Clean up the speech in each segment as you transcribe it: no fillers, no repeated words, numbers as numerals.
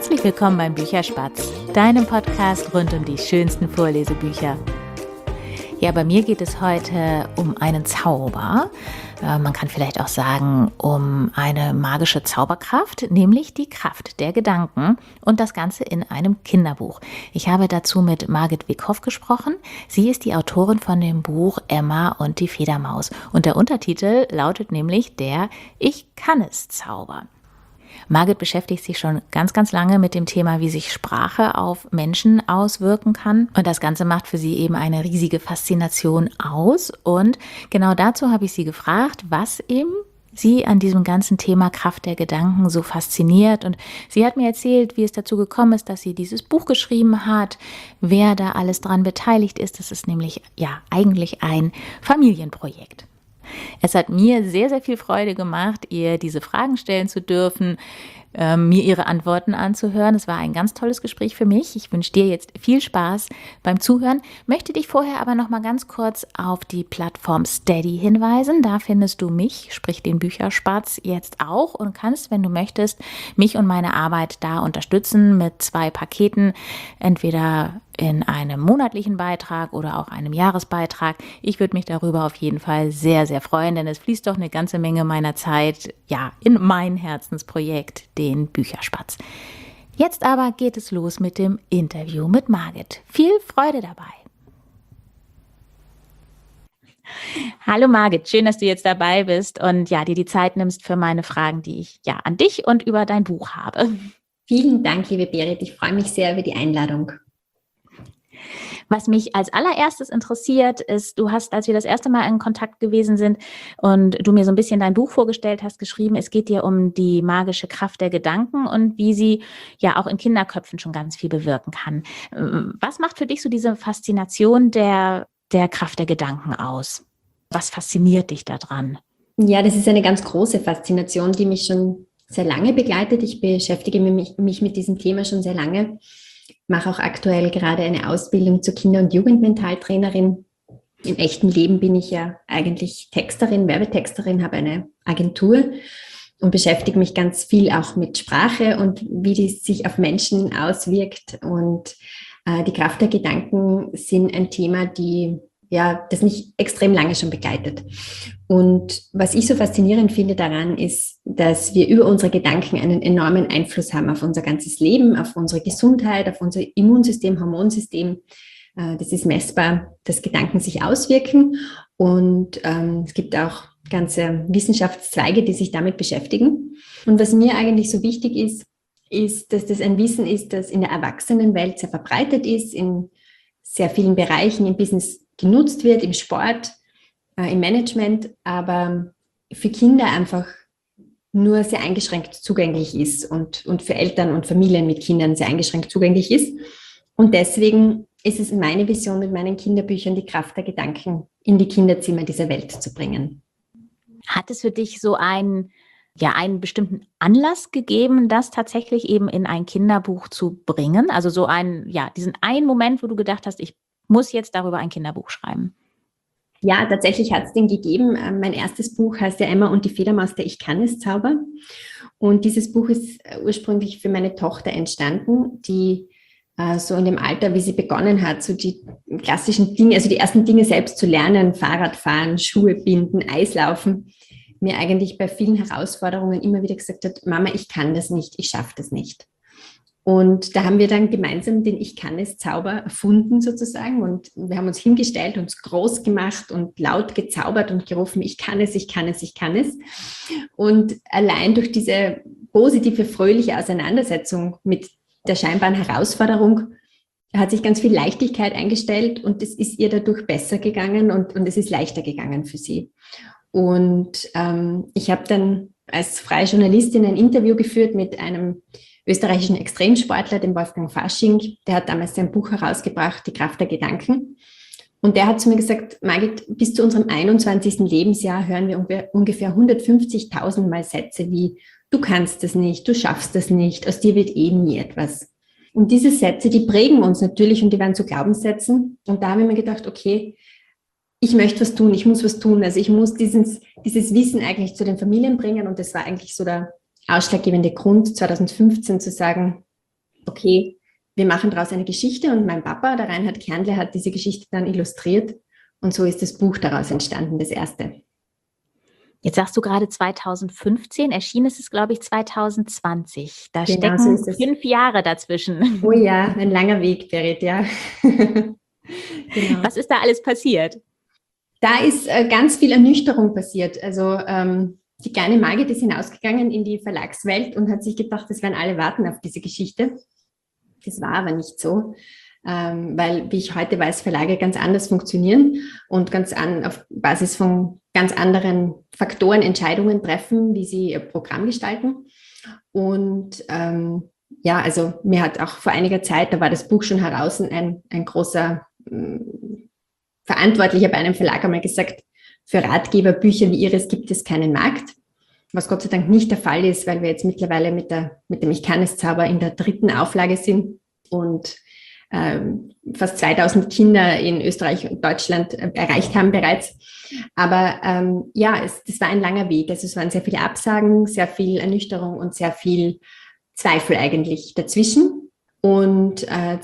Herzlich willkommen beim Bücherspatz, deinem Podcast rund um die schönsten Vorlesebücher. Ja, bei mir geht es heute um einen Zauber. Man kann vielleicht auch sagen, um eine magische Zauberkraft, nämlich die Kraft der Gedanken und das Ganze in einem Kinderbuch. Ich habe dazu mit Margit Wickhoff gesprochen. Sie ist die Autorin von dem Buch Emma und die Fledermaus. Und der Untertitel lautet nämlich der Ich-kann-es-Zauber. Margit beschäftigt sich schon ganz lange mit dem Thema, wie sich Sprache auf Menschen auswirken kann. Und das Ganze macht für sie eben eine riesige Faszination aus. Und genau dazu habe ich sie gefragt, was eben sie an diesem ganzen Thema Kraft der Gedanken so fasziniert. Und sie hat mir erzählt, wie es dazu gekommen ist, dass sie dieses Buch geschrieben hat, wer da alles dran beteiligt ist. Das ist nämlich ja eigentlich ein Familienprojekt. Es hat mir sehr viel Freude gemacht, ihr diese Fragen stellen zu dürfen, mir ihre Antworten anzuhören. Es war ein ganz tolles Gespräch für mich. Ich wünsche dir jetzt viel Spaß beim Zuhören, möchte dich vorher aber noch mal ganz kurz auf die Plattform Steady hinweisen. Da findest du mich, sprich den Bücherspatz, jetzt auch und kannst, wenn du möchtest, mich und meine Arbeit da unterstützen mit 2 Paketen, entweder in einem monatlichen Beitrag oder auch einem Jahresbeitrag. Ich würde mich darüber auf jeden Fall sehr freuen, denn es fließt doch eine ganze Menge meiner Zeit in mein Herzensprojekt, den Bücherspatz. Jetzt aber geht es los mit dem Interview mit Margit. Viel Freude dabei. Hallo Margit, schön, dass du jetzt dabei bist und dir die Zeit nimmst für meine Fragen, die ich an dich und über dein Buch habe. Vielen Dank, liebe Berit. Ich freue mich sehr über die Einladung. Was mich als allererstes interessiert, ist, du hast, als wir das erste Mal in Kontakt gewesen sind und du mir so ein bisschen dein Buch vorgestellt hast, geschrieben, es geht dir um die magische Kraft der Gedanken und wie sie ja auch in Kinderköpfen schon ganz viel bewirken kann. Was macht für dich so diese Faszination der Kraft der Gedanken aus? Was fasziniert dich daran? Ja, das ist eine ganz große Faszination, die mich schon sehr lange begleitet. Ich beschäftige mich mit diesem Thema schon sehr lange. Mache auch aktuell gerade eine Ausbildung zur Kinder- und Jugendmentaltrainerin. Im echten Leben bin ich ja eigentlich Texterin, Werbetexterin, habe eine Agentur und beschäftige mich ganz viel auch mit Sprache und wie die sich auf Menschen auswirkt. Und die Kraft der Gedanken sind ein Thema, das mich extrem lange schon begleitet. Und was ich so faszinierend finde daran ist, dass wir über unsere Gedanken einen enormen Einfluss haben auf unser ganzes Leben, auf unsere Gesundheit, auf unser Immunsystem, Hormonsystem. Das ist messbar, dass Gedanken sich auswirken. Und es gibt auch ganze Wissenschaftszweige, die sich damit beschäftigen. Und was mir eigentlich so wichtig ist, dass das ein Wissen ist, das in der Erwachsenenwelt sehr verbreitet ist, in sehr vielen Bereichen im Business genutzt wird, im Sport, im Management, aber für Kinder einfach nur sehr eingeschränkt zugänglich ist und für Eltern und Familien mit Kindern sehr eingeschränkt zugänglich ist. Und deswegen ist es meine Vision mit meinen Kinderbüchern, die Kraft der Gedanken in die Kinderzimmer dieser Welt zu bringen. Hat es für dich so einen bestimmten Anlass gegeben, das tatsächlich eben in ein Kinderbuch zu bringen? Also so diesen einen Moment, wo du gedacht hast, ich muss jetzt darüber ein Kinderbuch schreiben. Ja, tatsächlich hat es den gegeben. Mein erstes Buch heißt ja Emma und die Fledermaus, der Ich-kann-es-Zauber. Und dieses Buch ist ursprünglich für meine Tochter entstanden, die so in dem Alter, wie sie begonnen hat, so die klassischen Dinge, also die ersten Dinge selbst zu lernen, Fahrradfahren, Schuhe binden, Eislaufen, mir eigentlich bei vielen Herausforderungen immer wieder gesagt hat, Mama, ich kann das nicht, ich schaffe das nicht. Und da haben wir dann gemeinsam den Ich-kann-es-Zauber erfunden sozusagen und wir haben uns hingestellt, uns groß gemacht und laut gezaubert und gerufen, ich kann es, ich kann es, ich kann es. Und allein durch diese positive, fröhliche Auseinandersetzung mit der scheinbaren Herausforderung hat sich ganz viel Leichtigkeit eingestellt und es ist ihr dadurch besser gegangen und es ist leichter gegangen für sie. Und ich habe dann als freie Journalistin ein Interview geführt mit einem österreichischen Extremsportler, dem Wolfgang Fasching. Der hat damals sein Buch herausgebracht, Die Kraft der Gedanken. Und der hat zu mir gesagt, Margit, bis zu unserem 21. Lebensjahr hören wir ungefähr 150.000 Mal Sätze wie, du kannst das nicht, du schaffst das nicht, aus dir wird eh nie etwas. Und diese Sätze, die prägen uns natürlich und die werden zu Glaubenssätzen. Und da habe ich mir gedacht, okay, ich möchte was tun, ich muss was tun. Also ich muss dieses Wissen eigentlich zu den Familien bringen. Und das war eigentlich so der ausschlaggebende Grund, 2015 zu sagen, okay, wir machen daraus eine Geschichte und mein Papa, der Reinhard Kernle, hat diese Geschichte dann illustriert und so ist das Buch daraus entstanden, das erste. Jetzt sagst du gerade 2015, erschienen ist es, glaube ich, 2020. Da Genau, so stecken ist es. 5 Jahre dazwischen. Oh ja, ein langer Weg, Berit, ja. Genau. Was ist da alles passiert? Da ist ganz viel Ernüchterung passiert. Also die kleine Margit ist hinausgegangen in die Verlagswelt und hat sich gedacht, es werden alle warten auf diese Geschichte. Das war aber nicht so, weil, wie ich heute weiß, Verlage ganz anders funktionieren und auf Basis von ganz anderen Faktoren Entscheidungen treffen, wie sie ihr Programm gestalten. Und ja, also mir hat auch vor einiger Zeit, da war das Buch schon heraus, ein großer Verantwortlicher bei einem Verlag einmal gesagt, für Ratgeberbücher wie Ihres gibt es keinen Markt, was Gott sei Dank nicht der Fall ist, weil wir jetzt mittlerweile mit dem Ich kann es Zauber in der 3. Auflage sind und fast 2000 Kinder in Österreich und Deutschland erreicht haben bereits. Aber ja, das war ein langer Weg. Also es waren sehr viele Absagen, sehr viel Ernüchterung und sehr viel Zweifel eigentlich dazwischen. Und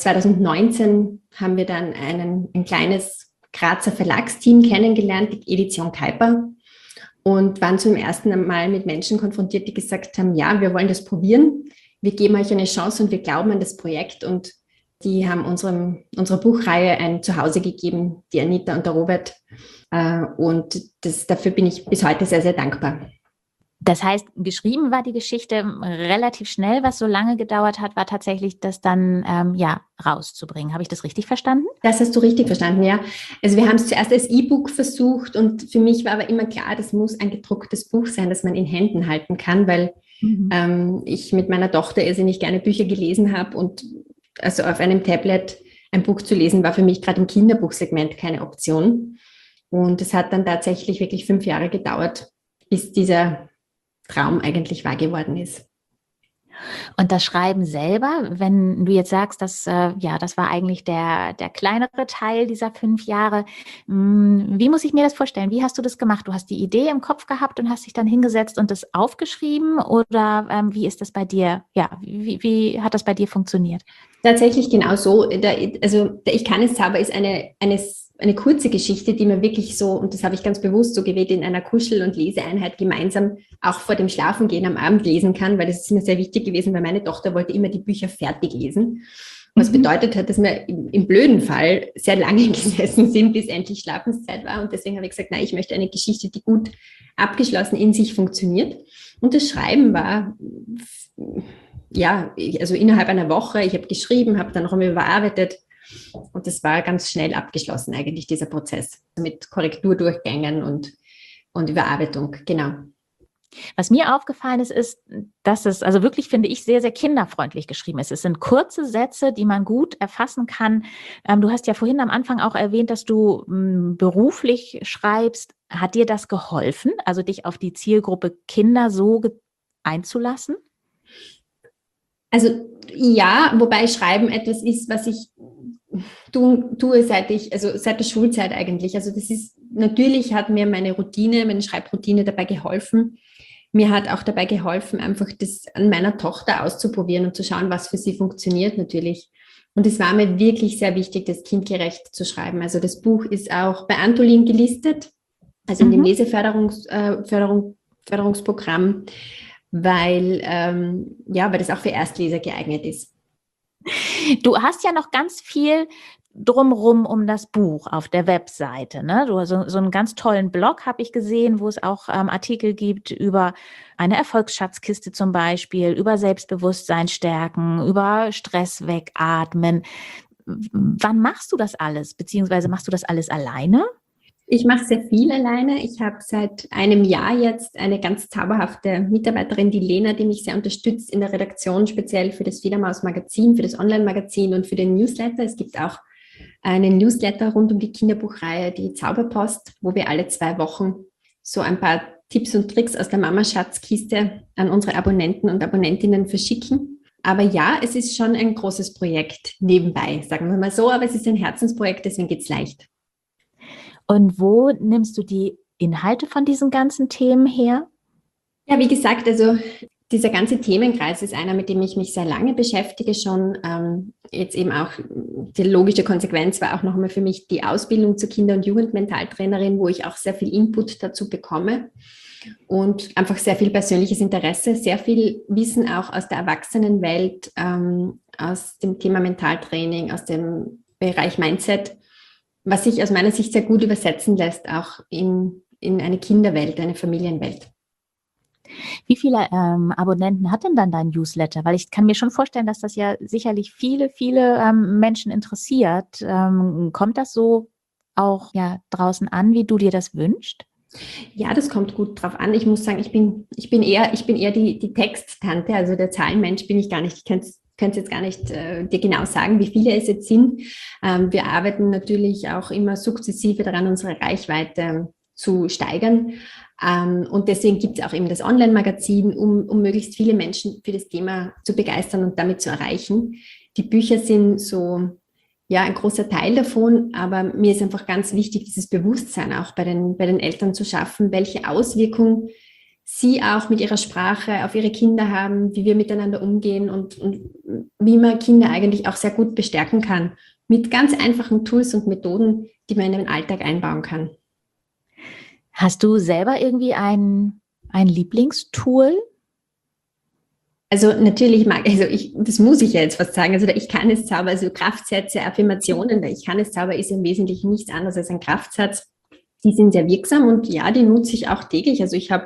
2019 haben wir dann ein kleines Grazer Verlagsteam kennengelernt, die Edition Kuiper, und waren zum ersten Mal mit Menschen konfrontiert, die gesagt haben, ja, wir wollen das probieren, wir geben euch eine Chance und wir glauben an das Projekt. Und die haben unserer Buchreihe ein Zuhause gegeben, die Anita und der Robert. Und dafür bin ich bis heute sehr, sehr dankbar. Das heißt, geschrieben war die Geschichte relativ schnell. Was so lange gedauert hat, war tatsächlich, das dann rauszubringen. Habe ich das richtig verstanden? Das hast du richtig verstanden, ja. Also wir haben es zuerst als E-Book versucht und für mich war aber immer klar, das muss ein gedrucktes Buch sein, das man in Händen halten kann, weil ich mit meiner Tochter irrsinnig gerne Bücher gelesen habe und also auf einem Tablet ein Buch zu lesen, war für mich gerade im Kinderbuchsegment keine Option. Und es hat dann tatsächlich wirklich 5 Jahre gedauert, bis dieser Traum eigentlich wahr geworden ist. Und das Schreiben selber, wenn du jetzt sagst, das war eigentlich der kleinere Teil dieser 5 Jahre. Wie muss ich mir das vorstellen? Wie hast du das gemacht? Du hast die Idee im Kopf gehabt und hast dich dann hingesetzt und das aufgeschrieben? Oder wie ist das bei dir? Ja, wie hat das bei dir funktioniert? Tatsächlich genau so. Der Ich kann es Zauber ist eine kurze Geschichte, die man wirklich so, und das habe ich ganz bewusst so gewählt, in einer Kuschel- und Leseeinheit gemeinsam auch vor dem Schlafengehen am Abend lesen kann, weil das ist mir sehr wichtig gewesen, weil meine Tochter wollte immer die Bücher fertig lesen. Was bedeutet hat, dass wir im blöden Fall sehr lange gesessen sind, bis endlich Schlafenszeit war. Und deswegen habe ich gesagt, nein, ich möchte eine Geschichte, die gut abgeschlossen in sich funktioniert. Und das Schreiben war, ja, also innerhalb einer Woche, ich habe geschrieben, habe dann noch einmal überarbeitet. Und das war ganz schnell abgeschlossen eigentlich, dieser Prozess mit Korrekturdurchgängen und Überarbeitung, genau. Was mir aufgefallen ist, dass es also wirklich, finde ich, sehr, sehr kinderfreundlich geschrieben ist. Es sind kurze Sätze, die man gut erfassen kann. Du hast ja vorhin am Anfang auch erwähnt, dass du beruflich schreibst. Hat dir das geholfen, also dich auf die Zielgruppe Kinder so einzulassen? Also ja, wobei Schreiben etwas ist, was ich tue seit der Schulzeit eigentlich. Also natürlich hat mir meine Schreibroutine dabei geholfen. Mir hat auch dabei geholfen, einfach das an meiner Tochter auszuprobieren und zu schauen, was für sie funktioniert natürlich. Und es war mir wirklich sehr wichtig, das kindgerecht zu schreiben. Also das Buch ist auch bei Antolin gelistet, also in dem Leseförderungsprogramm, weil das auch für Erstleser geeignet ist. Du hast ja noch ganz viel drumherum um das Buch auf der Webseite, ne? Du hast so einen ganz tollen Blog, habe ich gesehen, wo es auch Artikel gibt über eine Erfolgsschatzkiste zum Beispiel, über Selbstbewusstsein stärken, über Stress wegatmen. Wann machst du das alles? Beziehungsweise machst du das alles alleine? Ich mache sehr viel alleine. Ich habe seit einem Jahr jetzt eine ganz zauberhafte Mitarbeiterin, die Lena, die mich sehr unterstützt in der Redaktion, speziell für das Fledermaus-Magazin, für das Online-Magazin und für den Newsletter. Es gibt auch einen Newsletter rund um die Kinderbuchreihe, die Zauberpost, wo wir alle 2 Wochen so ein paar Tipps und Tricks aus der Mama-Schatzkiste an unsere Abonnenten und Abonnentinnen verschicken. Aber ja, es ist schon ein großes Projekt nebenbei, sagen wir mal so, aber es ist ein Herzensprojekt, deswegen geht es leicht. Und wo nimmst du die Inhalte von diesen ganzen Themen her? Ja, wie gesagt, also dieser ganze Themenkreis ist einer, mit dem ich mich sehr lange beschäftige schon. Jetzt eben auch die logische Konsequenz war auch nochmal für mich die Ausbildung zur Kinder- und Jugendmentaltrainerin, wo ich auch sehr viel Input dazu bekomme und einfach sehr viel persönliches Interesse, sehr viel Wissen auch aus der Erwachsenenwelt, aus dem Thema Mentaltraining, aus dem Bereich Mindset, was sich aus meiner Sicht sehr gut übersetzen lässt, auch in eine Kinderwelt, eine Familienwelt. Wie viele Abonnenten hat denn dann dein Newsletter? Weil ich kann mir schon vorstellen, dass das ja sicherlich viele Menschen interessiert. Kommt das so auch ja draußen an, wie du dir das wünschst? Ja, das kommt gut drauf an. Ich muss sagen, ich bin eher die Texttante, also der Zahlenmensch bin ich gar nicht. Ich könnte es jetzt gar nicht dir genau sagen, wie viele es jetzt sind. Wir arbeiten natürlich auch immer sukzessive daran, unsere Reichweite zu steigern. Und deswegen gibt es auch eben das Online-Magazin, um möglichst viele Menschen für das Thema zu begeistern und damit zu erreichen. Die Bücher sind so, ja, ein großer Teil davon, aber mir ist einfach ganz wichtig, dieses Bewusstsein auch bei den Eltern zu schaffen, welche Auswirkungen sie auch mit ihrer Sprache auf ihre Kinder haben, wie wir miteinander umgehen und wie man Kinder eigentlich auch sehr gut bestärken kann mit ganz einfachen Tools und Methoden, die man in den Alltag einbauen kann. Hast du selber irgendwie ein Lieblingstool? Also natürlich das muss ich ja jetzt fast sagen, also der Ich-kann-es-Zauber, also Kraftsätze, Affirmationen, der Ich-kann-es-Zauber ist im Wesentlichen nichts anderes als ein Kraftsatz. Die sind sehr wirksam und ja, die nutze ich auch täglich. Also ich habe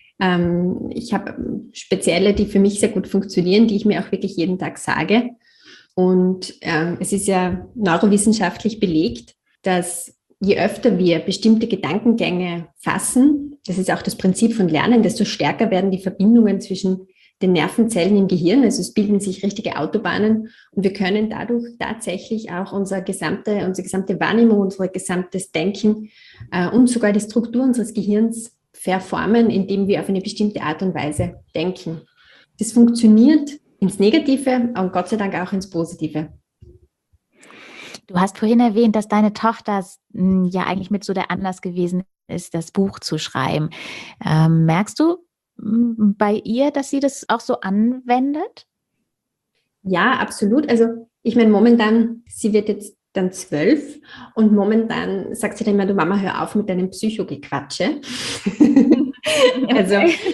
spezielle, die für mich sehr gut funktionieren, die ich mir auch wirklich jeden Tag sage. Und es ist ja neurowissenschaftlich belegt, dass je öfter wir bestimmte Gedankengänge fassen, das ist auch das Prinzip von Lernen, desto stärker werden die Verbindungen zwischen den Nervenzellen im Gehirn. Also es bilden sich richtige Autobahnen und wir können dadurch tatsächlich auch unsere gesamte Wahrnehmung, unser gesamtes Denken und sogar die Struktur unseres Gehirns verformen, indem wir auf eine bestimmte Art und Weise denken. Das funktioniert ins Negative und Gott sei Dank auch ins Positive. Du hast vorhin erwähnt, dass deine Tochter ja eigentlich mit so der Anlass gewesen ist, das Buch zu schreiben. Merkst du bei ihr, dass sie das auch so anwendet? Ja, absolut. Also ich meine, momentan, sie wird jetzt dann 12 und momentan sagt sie dann immer, du Mama, hör auf mit deinem Psychogequatsche. Also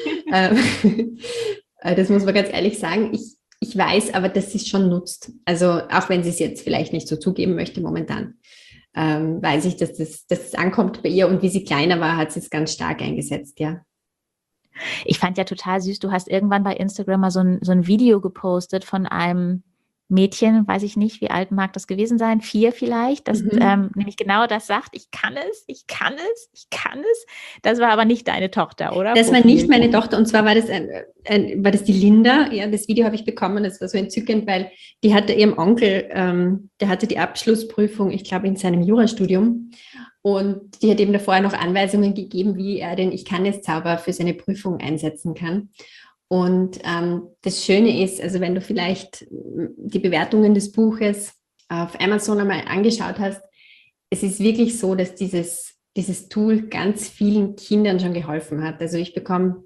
das muss man ganz ehrlich sagen. Ich weiß aber, dass sie es schon nutzt. Also auch wenn sie es jetzt vielleicht nicht so zugeben möchte momentan, weiß ich, dass das ankommt bei ihr und wie sie kleiner war, hat sie es ganz stark eingesetzt, ja. Ich fand ja total süß, du hast irgendwann bei Instagram mal so ein Video gepostet von einem Mädchen, weiß ich nicht, wie alt mag das gewesen sein, 4 vielleicht, das nämlich genau das sagt, ich kann es, ich kann es, ich kann es. Das war aber nicht deine Tochter, oder? Das war nicht meine Tochter und zwar war das die Linda. Ja, das Video habe ich bekommen, das war so entzückend, weil die hatte ihrem Onkel, der hatte die Abschlussprüfung, ich glaube, in seinem Jurastudium. Und die hat eben davor noch Anweisungen gegeben, wie er den Ich-kann-es-Zauber für seine Prüfung einsetzen kann. Und das Schöne ist, also wenn du vielleicht die Bewertungen des Buches auf Amazon einmal angeschaut hast, es ist wirklich so, dass dieses Tool ganz vielen Kindern schon geholfen hat. Also ich bekomme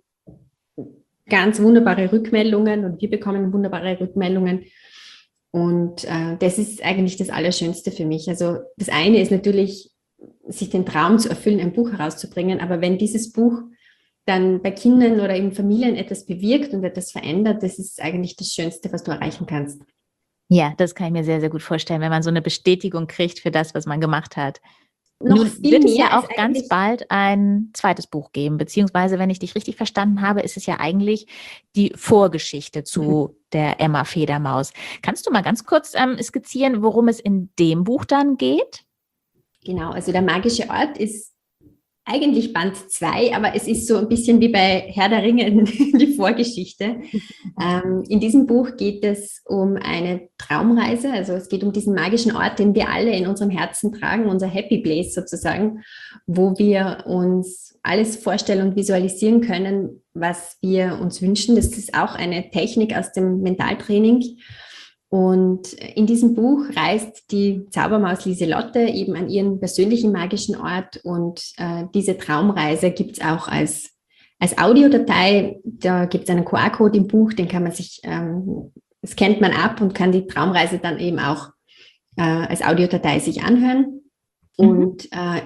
ganz wunderbare Rückmeldungen und wir bekommen wunderbare Rückmeldungen. Und das ist eigentlich das Allerschönste für mich. Also das eine ist natürlich, sich den Traum zu erfüllen, ein Buch herauszubringen. Aber wenn dieses Buch dann bei Kindern oder in Familien etwas bewirkt und etwas verändert, das ist eigentlich das Schönste, was du erreichen kannst. Ja, das kann ich mir sehr, sehr gut vorstellen, wenn man so eine Bestätigung kriegt für das, was man gemacht hat. Noch Nun viel wird es mehr ja auch ganz bald ein zweites Buch geben, beziehungsweise, wenn ich dich richtig verstanden habe, ist es ja eigentlich die Vorgeschichte zu der Emma Fledermaus. Kannst du mal ganz kurz skizzieren, worum es in dem Buch dann geht? Genau, also der magische Ort ist eigentlich Band 2, aber es ist so ein bisschen wie bei Herr der Ringe die Vorgeschichte. In diesem Buch geht es um eine Traumreise, also es geht um diesen magischen Ort, den wir alle in unserem Herzen tragen, unser Happy Place sozusagen, wo wir uns alles vorstellen und visualisieren können, was wir uns wünschen. Das ist auch eine Technik aus dem Mentaltraining. Und in diesem Buch reist die Zaubermaus Lieselotte eben an ihren persönlichen magischen Ort und diese Traumreise gibt es auch als als Audiodatei. Da gibt es einen QR-Code im Buch, den kann man sich, scannt man ab und kann die Traumreise dann eben auch als Audiodatei sich anhören. Und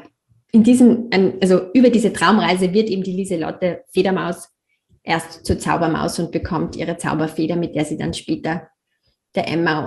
also über diese Traumreise wird eben die Lieselotte Fledermaus erst zur Zaubermaus und bekommt ihre Zauberfeder, mit der sie dann später der Emma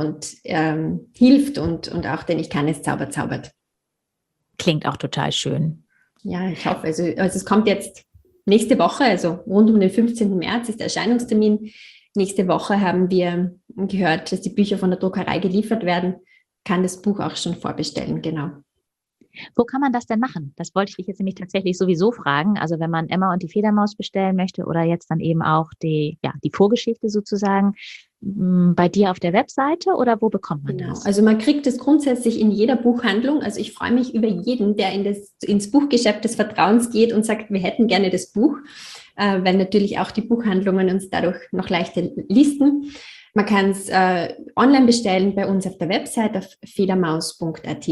hilft und auch den Ich-Kann-es-Zauber zaubert. Klingt auch total schön. Ja, ich hoffe. Also es kommt jetzt nächste Woche, also rund um den 15. März ist der Erscheinungstermin. Nächste Woche haben wir gehört, dass die Bücher von der Druckerei geliefert werden. Kann das Buch auch schon vorbestellen, genau. Wo kann man das denn machen? Das wollte ich dich jetzt nämlich tatsächlich sowieso fragen. Also wenn man Emma und die Fledermaus bestellen möchte oder jetzt dann eben auch die Vorgeschichte sozusagen, bei dir auf der Webseite oder wo bekommt man das? Also man kriegt es grundsätzlich in jeder Buchhandlung. Also ich freue mich über jeden, der ins Buchgeschäft des Vertrauens geht und sagt, wir hätten gerne das Buch, weil natürlich auch die Buchhandlungen uns dadurch noch leichter listen. Man kann es online bestellen bei uns auf der Website auf fledermaus.at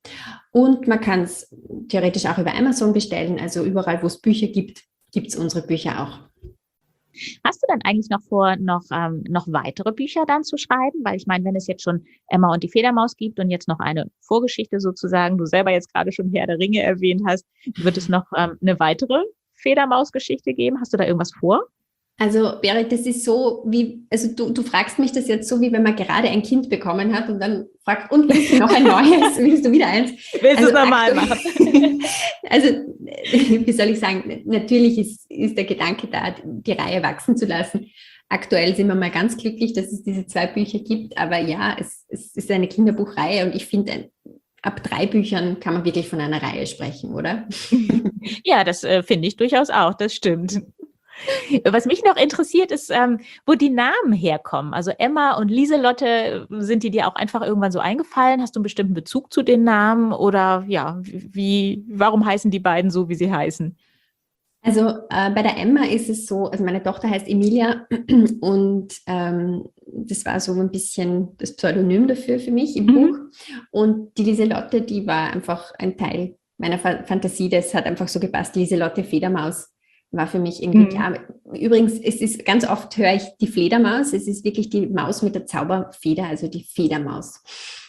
und man kann es theoretisch auch über Amazon bestellen. Also überall, wo es Bücher gibt, gibt es unsere Bücher auch. Hast du dann eigentlich noch vor, noch weitere Bücher dann zu schreiben? Weil ich meine, wenn es jetzt schon Emma und die Fledermaus gibt und jetzt noch eine Vorgeschichte sozusagen, du selber jetzt gerade schon Herr der Ringe erwähnt hast, wird es noch eine weitere Fledermaus-Geschichte geben? Hast du da irgendwas vor? Also Berit, das ist so wie, also du fragst mich das jetzt so, wie wenn man gerade ein Kind bekommen hat und dann fragt, und willst du noch ein neues? Willst du wieder eins? Willst du es normal machen? Also, wie soll ich sagen, natürlich ist der Gedanke da, die Reihe wachsen zu lassen. Aktuell sind wir mal ganz glücklich, dass es diese 2 Bücher gibt, aber ja, es ist eine Kinderbuchreihe und ich finde, ab 3 Büchern kann man wirklich von einer Reihe sprechen, oder? Ja, das finde ich durchaus auch, das stimmt. Was mich noch interessiert, ist, wo die Namen herkommen. Also Emma und Lieselotte, sind die dir auch einfach irgendwann so eingefallen? Hast du einen bestimmten Bezug zu den Namen? Oder ja, warum heißen die beiden so, wie sie heißen? Also bei der Emma ist es so, also meine Tochter heißt Emilia und das war so ein bisschen das Pseudonym dafür für mich im Buch. Und die Lieselotte, die war einfach ein Teil meiner Fantasie, das hat einfach so gepasst. Lieselotte Fledermaus war für mich irgendwie klar. Übrigens, ganz oft höre ich die Fledermaus, es ist wirklich die Maus mit der Zauberfeder, also die Fledermaus.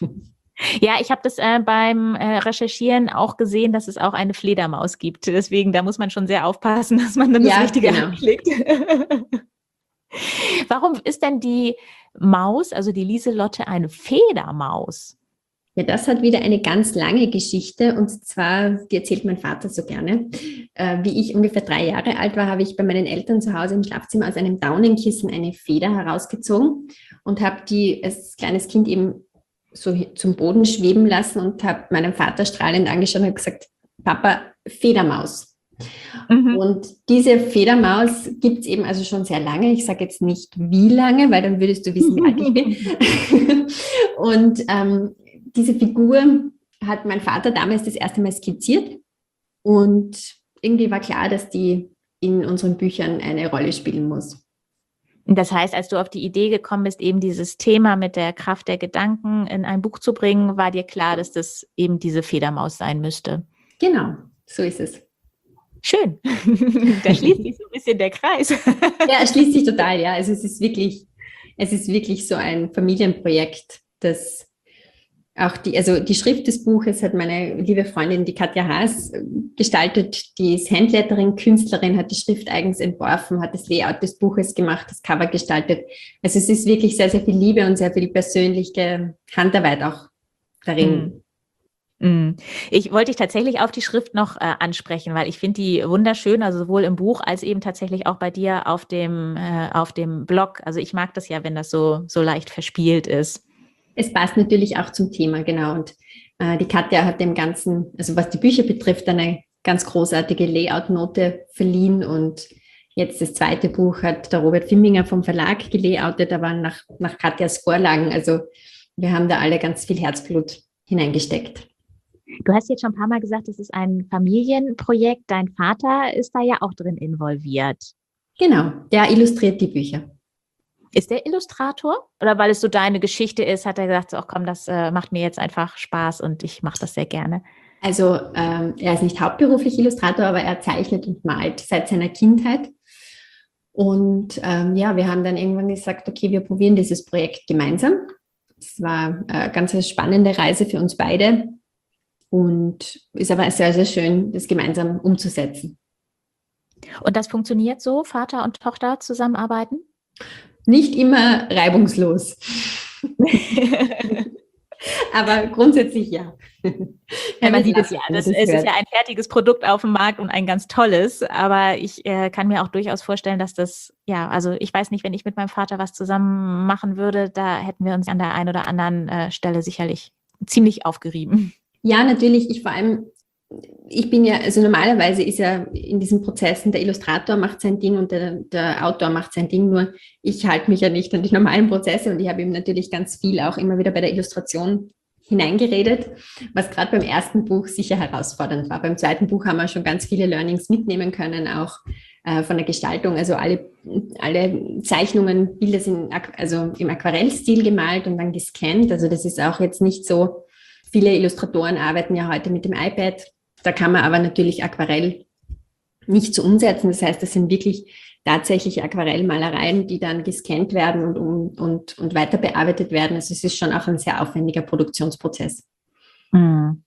Ja, ich habe das beim Recherchieren auch gesehen, dass es auch eine Fledermaus gibt. Deswegen, da muss man schon sehr aufpassen, dass man dann das Richtige anklickt. Warum ist denn die Maus, also die Lieselotte, eine Fledermaus? Ja, das hat wieder eine ganz lange Geschichte und zwar, die erzählt mein Vater so gerne. Wie ich ungefähr 3 Jahre alt war, habe ich bei meinen Eltern zu Hause im Schlafzimmer aus einem Daunenkissen eine Feder herausgezogen und habe die als kleines Kind eben so zum Boden schweben lassen und habe meinen Vater strahlend angeschaut und gesagt, Papa, Fledermaus. Und diese Fledermaus gibt es eben also schon sehr lange. Ich sage jetzt nicht wie lange, weil dann würdest du wissen, wie alt ich bin. Und diese Figur hat mein Vater damals das erste Mal skizziert und irgendwie war klar, dass die in unseren Büchern eine Rolle spielen muss. Das heißt, als du auf die Idee gekommen bist, eben dieses Thema mit der Kraft der Gedanken in ein Buch zu bringen, war dir klar, dass das eben diese Fledermaus sein müsste? Genau, so ist es. Schön. Da schließt sich so ein bisschen der Kreis. Ja, es schließt sich total, ja. Also es ist wirklich so ein Familienprojekt, das auch die Schrift des Buches hat meine liebe Freundin, die Katja Haas, gestaltet. Die ist Handletterin, Künstlerin, hat die Schrift eigens entworfen, hat das Layout des Buches gemacht, das Cover gestaltet. Also es ist wirklich sehr, sehr viel Liebe und sehr viel persönliche Handarbeit auch darin. Ich wollte dich tatsächlich auf die Schrift noch ansprechen, weil ich finde die wunderschön, also sowohl im Buch als eben tatsächlich auch bei dir auf dem Blog. Also ich mag das ja, wenn das so leicht verspielt ist. Es passt natürlich auch zum Thema, genau. Und die Katja hat dem Ganzen, also was die Bücher betrifft, eine ganz großartige Layout-Note verliehen. Und jetzt das 2. Buch hat der Robert Fimminger vom Verlag gelayoutet, aber nach Katjas Vorlagen. Also wir haben da alle ganz viel Herzblut hineingesteckt. Du hast jetzt schon ein paar Mal gesagt, es ist ein Familienprojekt. Dein Vater ist da ja auch drin involviert. Genau, der illustriert die Bücher. Ist der Illustrator? Oder weil es so deine Geschichte ist, hat er gesagt, ach komm, das macht mir jetzt einfach Spaß und ich mache das sehr gerne? Also er ist nicht hauptberuflich Illustrator, aber er zeichnet und malt seit seiner Kindheit. Und ja, wir haben dann irgendwann gesagt, okay, wir probieren dieses Projekt gemeinsam. Es war eine ganz spannende Reise für uns beide und ist aber sehr, sehr schön, das gemeinsam umzusetzen. Und das funktioniert so, Vater und Tochter zusammenarbeiten? Nicht immer reibungslos. Aber grundsätzlich ja. Ja, man sieht es ja. Es ist ja ein fertiges Produkt auf dem Markt und ein ganz tolles. Aber ich kann mir auch durchaus vorstellen, dass das, ja, also ich weiß nicht, wenn ich mit meinem Vater was zusammen machen würde, da hätten wir uns an der einen oder anderen Stelle sicherlich ziemlich aufgerieben. Ja, natürlich. Ich bin ja, also normalerweise ist ja in diesen Prozessen der Illustrator macht sein Ding und der Autor macht sein Ding, nur ich halte mich ja nicht an die normalen Prozesse und ich habe ihm natürlich ganz viel auch immer wieder bei der Illustration hineingeredet, was gerade beim ersten Buch sicher herausfordernd war. Beim zweiten Buch haben wir schon ganz viele Learnings mitnehmen können, auch von der Gestaltung. Also alle Zeichnungen, Bilder sind also im Aquarellstil gemalt und dann gescannt. Also das ist auch jetzt nicht so, viele Illustratoren arbeiten ja heute mit dem iPad. Da kann man aber natürlich Aquarell nicht so umsetzen. Das heißt, das sind wirklich tatsächliche Aquarellmalereien, die dann gescannt werden und weiter bearbeitet werden. Also es ist schon auch ein sehr aufwendiger Produktionsprozess. Mhm.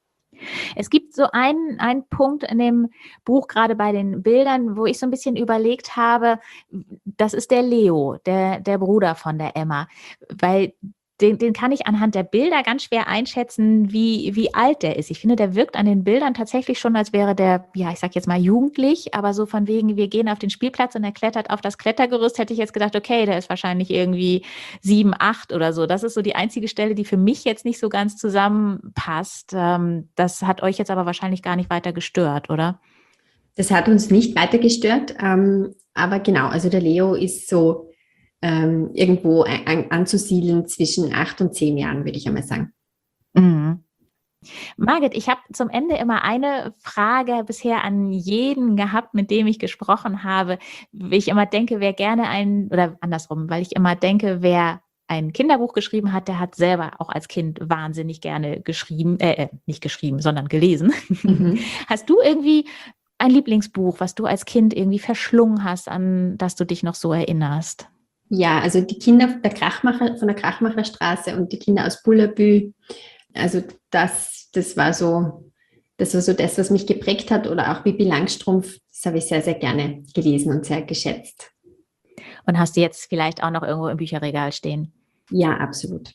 Es gibt so einen Punkt in dem Buch, gerade bei den Bildern, wo ich so ein bisschen überlegt habe, das ist der Leo, der Bruder von der Emma, weil den kann ich anhand der Bilder ganz schwer einschätzen, wie alt der ist. Ich finde, der wirkt an den Bildern tatsächlich schon, als wäre der, ja, ich sag jetzt mal jugendlich, aber so von wegen, wir gehen auf den Spielplatz und er klettert auf das Klettergerüst, hätte ich jetzt gedacht, okay, der ist wahrscheinlich irgendwie 7, 8 oder so. Das ist so die einzige Stelle, die für mich jetzt nicht so ganz zusammenpasst. Das hat euch jetzt aber wahrscheinlich gar nicht weiter gestört, oder? Das hat uns nicht weiter gestört, aber genau, also der Leo ist so irgendwo anzusiedeln zwischen 8 und 10 Jahren, würde ich einmal sagen. Mhm. Margit, ich habe zum Ende immer eine Frage bisher an jeden gehabt, mit dem ich gesprochen habe. Ich immer denke, wer gerne oder andersrum, weil ich immer denke, wer ein Kinderbuch geschrieben hat, der hat selber auch als Kind wahnsinnig gerne geschrieben, nicht geschrieben, sondern gelesen. Mhm. Hast du irgendwie ein Lieblingsbuch, was du als Kind irgendwie verschlungen hast, an das du dich noch so erinnerst? Ja, also die Kinder von der Krachmacherstraße und die Kinder aus Bullabü, also das war so das, was mich geprägt hat, oder auch Pippi Langstrumpf, das habe ich sehr, sehr gerne gelesen und sehr geschätzt. Und hast du jetzt vielleicht auch noch irgendwo im Bücherregal stehen? Ja, absolut.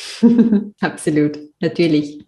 Absolut, natürlich.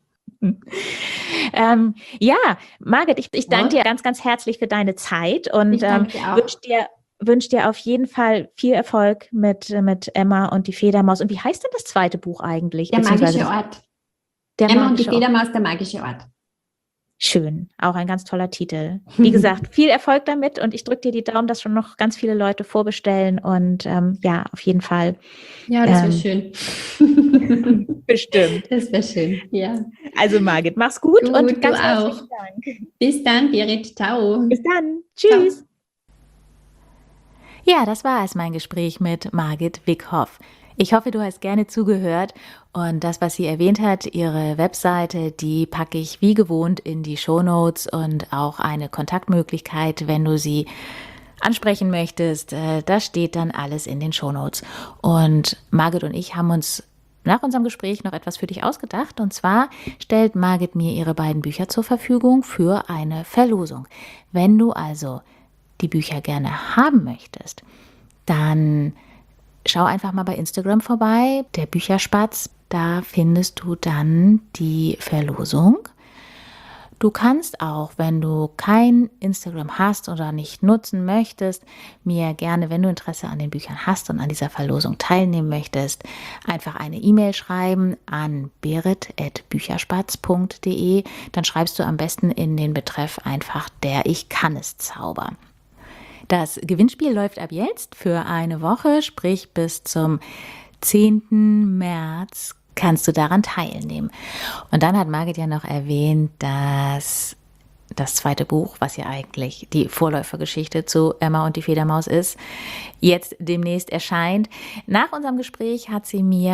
Ja, Margit, ich danke dir ganz, ganz herzlich für deine Zeit und wünsche dir auf jeden Fall viel Erfolg mit Emma und die Fledermaus. Und wie heißt denn das zweite Buch eigentlich? Der magische Ort. Emma und die Fledermaus, der magische Ort. Schön, auch ein ganz toller Titel. Wie gesagt, viel Erfolg damit und ich drücke dir die Daumen, dass schon noch ganz viele Leute vorbestellen und ja, auf jeden Fall. Ja, das wäre schön. Bestimmt. Das wäre schön, ja. Also Margit, mach's gut und ganz herzlichen Dank. Bis dann, Berit. Ciao. Bis dann. Tschüss. Ciao. Ja, das war es, mein Gespräch mit Margit Wickhoff. Ich hoffe, du hast gerne zugehört und das, was sie erwähnt hat, ihre Webseite, die packe ich wie gewohnt in die Shownotes und auch eine Kontaktmöglichkeit, wenn du sie ansprechen möchtest. Das steht dann alles in den Shownotes. Und Margit und ich haben uns nach unserem Gespräch noch etwas für dich ausgedacht. Und zwar stellt Margit mir ihre beiden Bücher zur Verfügung für eine Verlosung. Wenn du also die Bücher gerne haben möchtest, dann schau einfach mal bei Instagram vorbei, der Bücherspatz. Da findest du dann die Verlosung. Du kannst auch, wenn du kein Instagram hast oder nicht nutzen möchtest, mir gerne, wenn du Interesse an den Büchern hast und an dieser Verlosung teilnehmen möchtest, einfach eine E-Mail schreiben an berit@bücherspatz.de. Dann schreibst du am besten in den Betreff einfach der Ich kann es Zauber. Das Gewinnspiel läuft ab jetzt für eine Woche, sprich bis zum 10. März kannst du daran teilnehmen. Und dann hat Margit ja noch erwähnt, dass das zweite Buch, was ja eigentlich die Vorläufergeschichte zu Emma und die Fledermaus ist, jetzt demnächst erscheint. Nach unserem Gespräch hat sie mir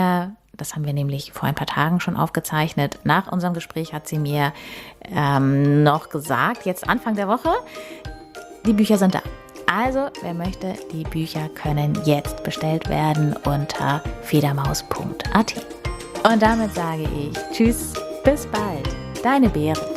Das haben wir nämlich vor ein paar Tagen schon aufgezeichnet. Nach unserem Gespräch hat sie mir noch gesagt, jetzt Anfang der Woche, die Bücher sind da. Also, wer möchte, die Bücher können jetzt bestellt werden unter federmaus.at. Und damit sage ich Tschüss, bis bald, deine Beere.